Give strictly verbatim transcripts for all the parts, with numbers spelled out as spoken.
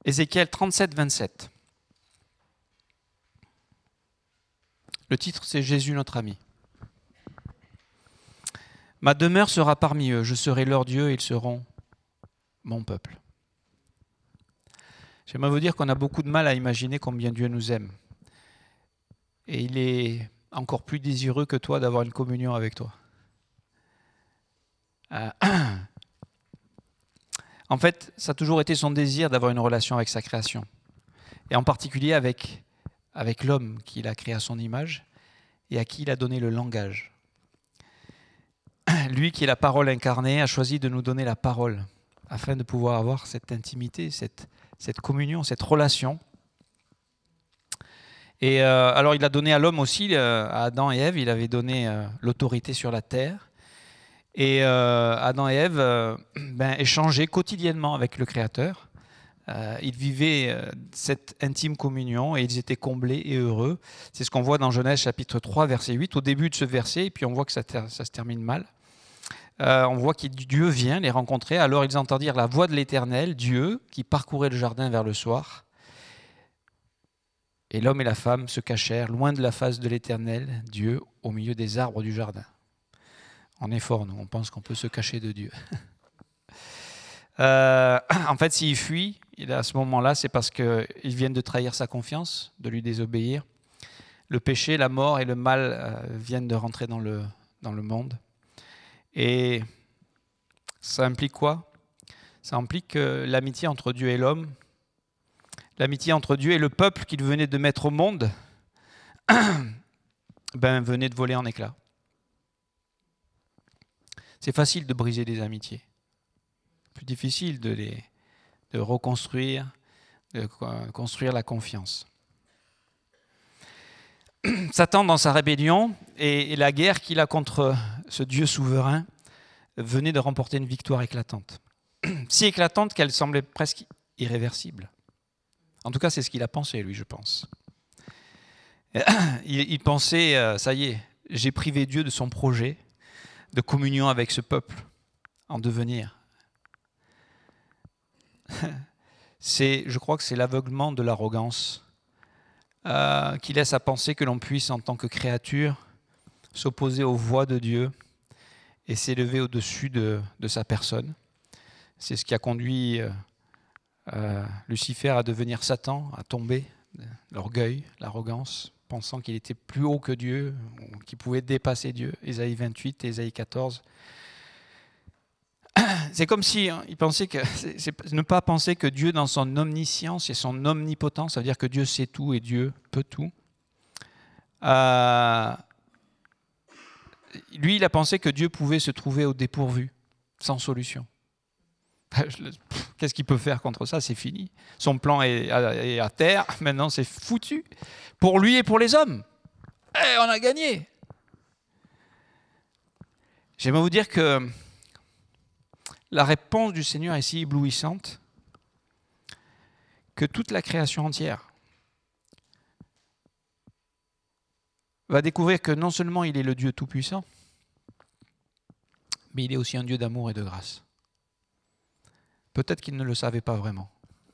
Ézéchiel trente-sept, vingt-sept. Le titre, c'est « Jésus notre ami ». « Ma demeure sera parmi eux, je serai leur Dieu et ils seront mon peuple. » J'aimerais vous dire qu'on a beaucoup de mal à imaginer combien Dieu nous aime. Et il est encore plus désireux que toi d'avoir une communion avec toi. Euh, en fait, ça a toujours été son désir d'avoir une relation avec sa création. Et en particulier avec, avec l'homme qu'il a créé à son image et à qui il a donné le langage. Lui qui est la parole incarnée a choisi de nous donner la parole afin de pouvoir avoir cette intimité, cette, cette communion, cette relation. Et euh, alors il a donné à l'homme aussi, euh, à Adam et Ève, il avait donné euh, l'autorité sur la terre. Et euh, Adam et Ève euh, ben, échangeaient quotidiennement avec le Créateur. Euh, ils vivaient euh, cette intime communion et ils étaient comblés et heureux. C'est ce qu'on voit dans Genèse chapitre trois, verset huit, au début de ce verset, et puis on voit que ça, ter- ça se termine mal. Euh, on voit que Dieu vient les rencontrer. Alors ils entendirent la voix de l'Éternel, Dieu, qui parcourait le jardin vers le soir. Et l'homme et la femme se cachèrent loin de la face de l'Éternel, Dieu, au milieu des arbres du jardin. On est fort, nous, on pense qu'on peut se cacher de Dieu. euh, en fait, s'il fuit, à ce moment-là, c'est parce qu'ils viennent de trahir sa confiance, de lui désobéir. Le péché, la mort et le mal euh, viennent de rentrer dans le, dans le monde. Et ça implique quoi? Ça implique que l'amitié entre Dieu et l'homme, l'amitié entre Dieu et le peuple qu'il venait de mettre au monde, ben, venait de voler en éclats. C'est facile de briser des amitiés. Plus difficile de les de reconstruire, de construire la confiance. Satan, dans sa rébellion et, et la guerre qu'il a contre ce Dieu souverain, venait de remporter une victoire éclatante. Si éclatante qu'elle semblait presque irréversible. En tout cas, c'est ce qu'il a pensé, lui, je pense. Il, il pensait, euh, ça y est, j'ai privé Dieu de son projet de communion avec ce peuple en devenir. C'est, je crois que c'est l'aveuglement de l'arrogance euh, qui laisse à penser que l'on puisse, en tant que créature, s'opposer aux voix de Dieu et s'élever au-dessus de, de sa personne. C'est ce qui a conduit euh, euh, Lucifer à devenir Satan, à tomber, l'orgueil, l'arrogance, pensant qu'il était plus haut que Dieu, qu'il pouvait dépasser Dieu. Ésaïe vingt-huit, Ésaïe quatorze. C'est comme si hein, il pensait que c'est, c'est ne pas penser que Dieu, dans son omniscience et son omnipotence, ça veut dire que Dieu sait tout et Dieu peut tout. Euh, lui, il a pensé que Dieu pouvait se trouver au dépourvu, sans solution. Qu'est-ce qu'il peut faire contre ça? C'est fini. Son plan est à, est à terre. Maintenant, c'est foutu pour lui et pour les hommes. Et on a gagné. J'aimerais vous dire que la réponse du Seigneur est si éblouissante que toute la création entière va découvrir que non seulement il est le Dieu tout-puissant, mais il est aussi un Dieu d'amour et de grâce. Peut-être qu'il ne le savait pas vraiment.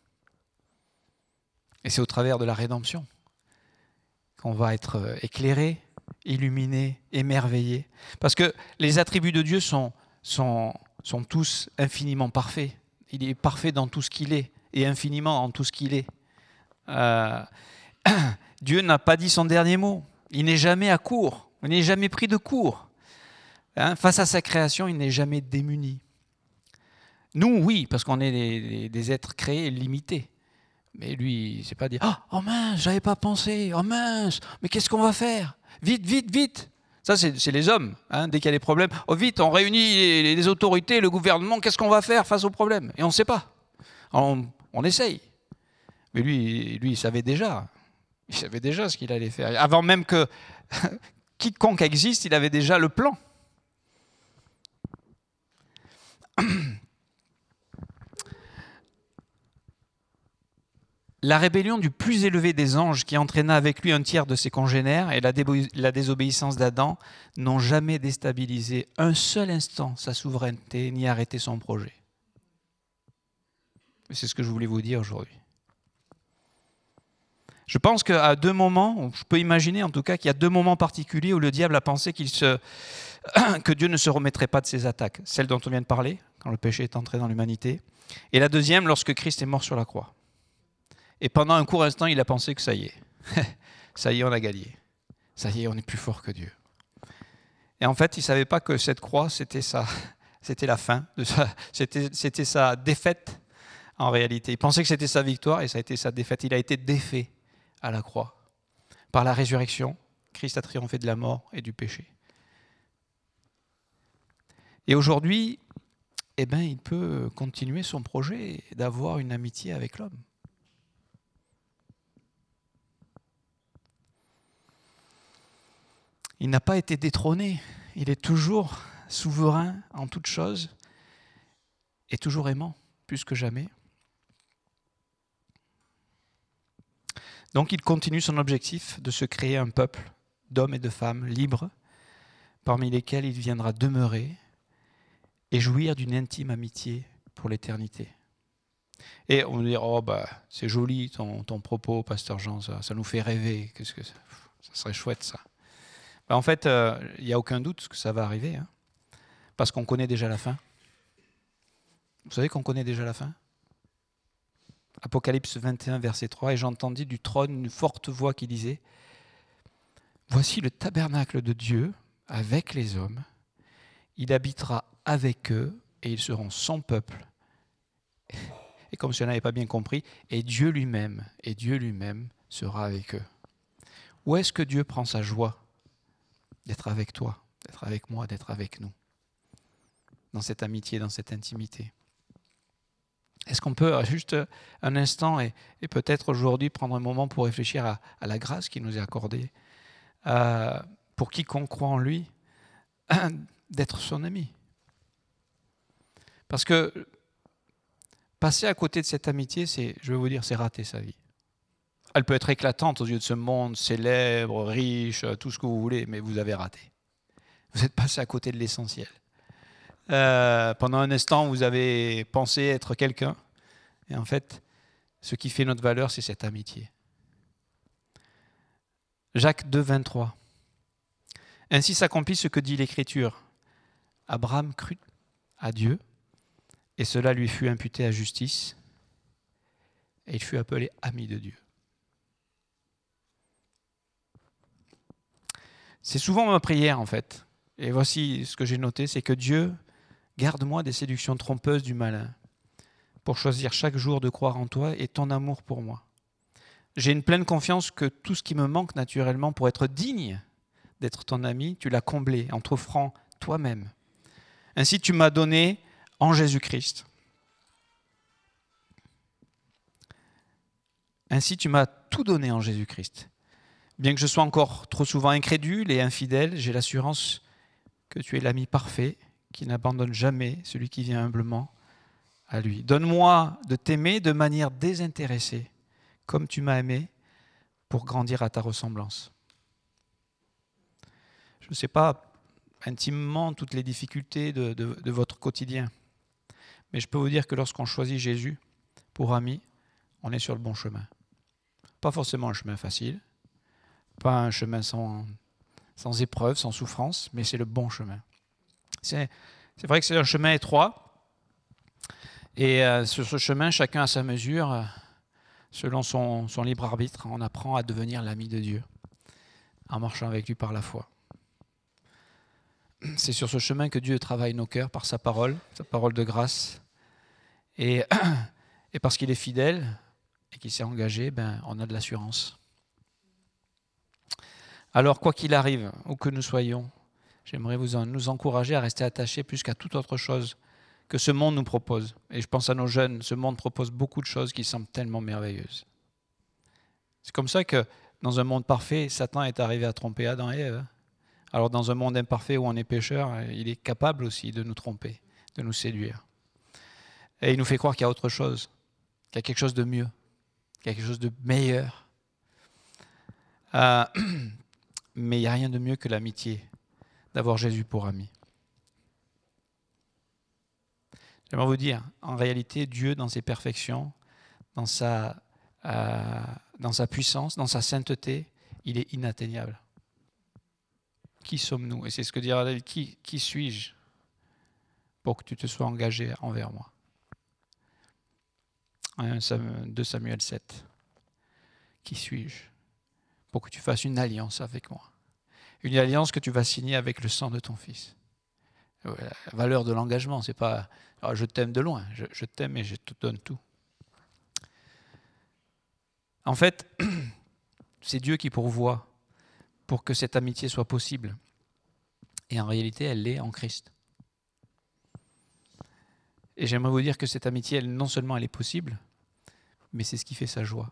Et c'est au travers de la rédemption qu'on va être éclairé, illuminé, émerveillé. Parce que les attributs de Dieu sont, sont, sont tous infiniment parfaits. Il est parfait dans tout ce qu'il est et infiniment en tout ce qu'il est. Euh, Dieu n'a pas dit son dernier mot. Il n'est jamais à court. Il n'est jamais pris de court. Hein, face à sa création, il n'est jamais démuni. Nous, oui, parce qu'on est des, des êtres créés limités. Mais lui, il ne s'est pas dit « Oh mince, j'avais pas pensé. Oh mince, mais qu'est-ce qu'on va faire? Vite, vite, vite !» Ça, c'est, c'est les hommes. Hein, dès qu'il y a des problèmes, « Oh vite, on réunit les, les autorités, le gouvernement, qu'est-ce qu'on va faire face aux problèmes ?» Et on ne sait pas. On, on essaye. Mais lui, lui, il savait déjà. Il savait déjà ce qu'il allait faire. Avant même que quiconque existe, il avait déjà le plan. La rébellion du plus élevé des anges qui entraîna avec lui un tiers de ses congénères et la, dé- la désobéissance d'Adam n'ont jamais déstabilisé un seul instant sa souveraineté ni arrêté son projet. C'est ce que je voulais vous dire aujourd'hui. Je pense qu'à deux moments, je peux imaginer en tout cas qu'il y a deux moments particuliers où le diable a pensé qu'il se, que Dieu ne se remettrait pas de ses attaques. Celle dont on vient de parler, quand le péché est entré dans l'humanité. Et la deuxième, lorsque Christ est mort sur la croix. Et pendant un court instant, il a pensé que ça y est. Ça y est, on a gagné. Ça y est, on est plus fort que Dieu. Et en fait, il ne savait pas que cette croix, c'était, sa, c'était la fin, de sa, c'était, c'était sa défaite en réalité. Il pensait que c'était sa victoire et ça a été sa défaite. Il a été défait à la croix. Par la résurrection, Christ a triomphé de la mort et du péché. Et aujourd'hui, eh ben, il peut continuer son projet d'avoir une amitié avec l'homme. Il n'a pas été détrôné. Il est toujours souverain en toutes choses et toujours aimant, plus que jamais. Donc il continue son objectif de se créer un peuple d'hommes et de femmes libres, parmi lesquels il viendra demeurer et jouir d'une intime amitié pour l'éternité. Et on va dire, oh bah c'est joli ton, ton propos, pasteur Jean, ça, ça nous fait rêver, qu'est-ce que ça, ça serait chouette ça. Ben, en fait, il euh, n'y a aucun doute que ça va arriver, hein, parce qu'on connaît déjà la fin. Vous savez qu'on connaît déjà la fin ? Apocalypse vingt et un, verset trois, et j'entendis du trône une forte voix qui disait, « Voici le tabernacle de Dieu avec les hommes, il habitera avec eux et ils seront son peuple. » Et comme si on n'avait pas bien compris, et Dieu lui-même, et Dieu lui-même sera avec eux. Où est-ce que Dieu prend sa joie d'être avec toi, d'être avec moi, d'être avec nous, dans cette amitié, dans cette intimité? Est-ce qu'on peut juste un instant et, et peut-être aujourd'hui prendre un moment pour réfléchir à, à la grâce qui nous est accordée, euh, pour quiconque croit en lui, d'être son ami? Parce que passer à côté de cette amitié, c'est, je vais vous dire, c'est rater sa vie. Elle peut être éclatante aux yeux de ce monde, célèbre, riche, tout ce que vous voulez, mais vous avez raté. Vous êtes passé à côté de l'essentiel. Euh, pendant un instant, vous avez pensé être quelqu'un, et en fait, ce qui fait notre valeur, c'est cette amitié. Jacques deux, vingt-trois. Ainsi s'accomplit ce que dit l'Écriture. Abraham crut à Dieu, et cela lui fut imputé à justice, et il fut appelé ami de Dieu. C'est souvent ma prière, en fait. Et voici ce que j'ai noté, c'est que Dieu garde-moi des séductions trompeuses du malin, pour choisir chaque jour de croire en toi et ton amour pour moi. J'ai une pleine confiance que tout ce qui me manque naturellement pour être digne d'être ton ami, tu l'as comblé en t'offrant toi-même. Ainsi, tu m'as donné en Jésus-Christ. Ainsi, tu m'as tout donné en Jésus-Christ. Bien que je sois encore trop souvent incrédule et infidèle, j'ai l'assurance que tu es l'ami parfait qui n'abandonne jamais celui qui vient humblement à lui. Donne-moi de t'aimer de manière désintéressée, comme tu m'as aimé, pour grandir à ta ressemblance. Je ne sais pas intimement toutes les difficultés de, de, de votre quotidien, mais je peux vous dire que lorsqu'on choisit Jésus pour ami, on est sur le bon chemin. Pas forcément un chemin facile, pas un chemin sans, sans épreuve, sans souffrance, mais c'est le bon chemin. C'est, c'est vrai que c'est un chemin étroit, et euh, sur ce chemin, chacun à sa mesure, euh, selon son, son libre arbitre, on apprend à devenir l'ami de Dieu, en marchant avec lui par la foi. C'est sur ce chemin que Dieu travaille nos cœurs par sa parole, sa parole de grâce, et, et parce qu'il est fidèle et qu'il s'est engagé, ben, on a de l'assurance. Alors, quoi qu'il arrive, où que nous soyons, j'aimerais vous en, nous encourager à rester attachés plus qu'à toute autre chose que ce monde nous propose. Et je pense à nos jeunes, ce monde propose beaucoup de choses qui semblent tellement merveilleuses. C'est comme ça que dans un monde parfait, Satan est arrivé à tromper Adam et Ève. Alors dans un monde imparfait où on est pécheur, il est capable aussi de nous tromper, de nous séduire. Et il nous fait croire qu'il y a autre chose, qu'il y a quelque chose de mieux, qu'il y a quelque chose de meilleur. Euh, mais il n'y a rien de mieux que l'amitié, d'avoir Jésus pour ami. J'aimerais vous dire, en réalité, Dieu, dans ses perfections, dans sa euh, dans sa puissance, dans sa sainteté, il est inatteignable. Qui sommes-nous? Et c'est ce que dira David. Qui, qui suis-je pour que tu te sois engagé envers moi? deux Samuel sept. Qui suis-je pour que tu fasses une alliance avec moi? Une alliance que tu vas signer avec le sang de ton fils. La valeur de l'engagement, c'est pas alors je t'aime de loin, je, je t'aime et je te donne tout. En fait, c'est Dieu qui pourvoit pour que cette amitié soit possible. Et en réalité, elle l'est en Christ. Et j'aimerais vous dire que cette amitié, elle, non seulement elle est possible, mais c'est ce qui fait sa joie.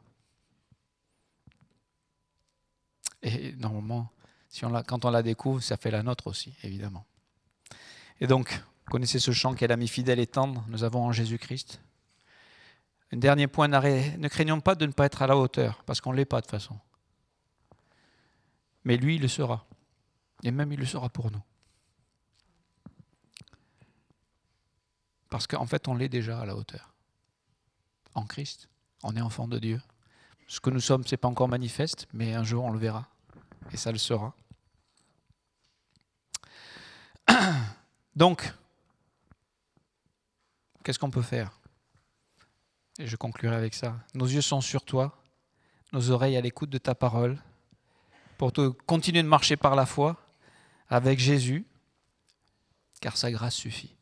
Et normalement, si on la, quand on la découvre, ça fait la nôtre aussi, évidemment. Et donc, vous connaissez ce chant qu'est l'ami fidèle et tendre, nous avons en Jésus-Christ. Un dernier point d'arrêt, ne craignons pas de ne pas être à la hauteur, parce qu'on ne l'est pas de toute façon. Mais lui, il le sera. Et même, il le sera pour nous. Parce qu'en fait, on l'est déjà à la hauteur. En Christ, on est enfant de Dieu. Ce que nous sommes, ce n'est pas encore manifeste, mais un jour, on le verra. Et ça le sera. Donc, qu'est-ce qu'on peut faire? Et je conclurai avec ça. Nos yeux sont sur toi, nos oreilles à l'écoute de ta parole, pour te continuer de marcher par la foi avec Jésus, car sa grâce suffit.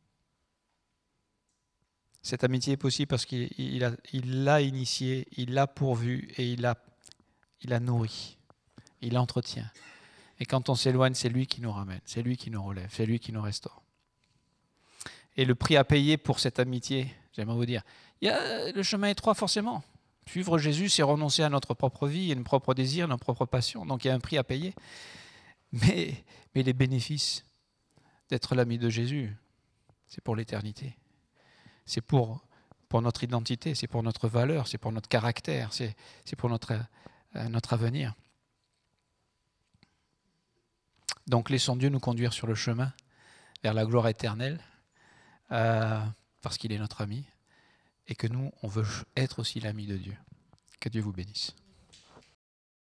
Cette amitié est possible parce qu'il il a, il l'a initiée, il l'a pourvue et il l'a il a nourri, il l'entretient. Et quand on s'éloigne, c'est lui qui nous ramène, c'est lui qui nous relève, c'est lui qui nous restaure. Et le prix à payer pour cette amitié, j'aimerais vous dire, il y a le chemin étroit forcément. Suivre Jésus, c'est renoncer à notre propre vie, à nos propres désirs, nos propres passions. Donc il y a un prix à payer. Mais, mais les bénéfices d'être l'ami de Jésus, c'est pour l'éternité. C'est pour, pour notre identité, c'est pour notre valeur, c'est pour notre caractère, c'est, c'est pour notre, euh, notre avenir. Donc laissons Dieu nous conduire sur le chemin vers la gloire éternelle, euh, parce qu'il est notre ami, et que nous, on veut être aussi l'ami de Dieu. Que Dieu vous bénisse.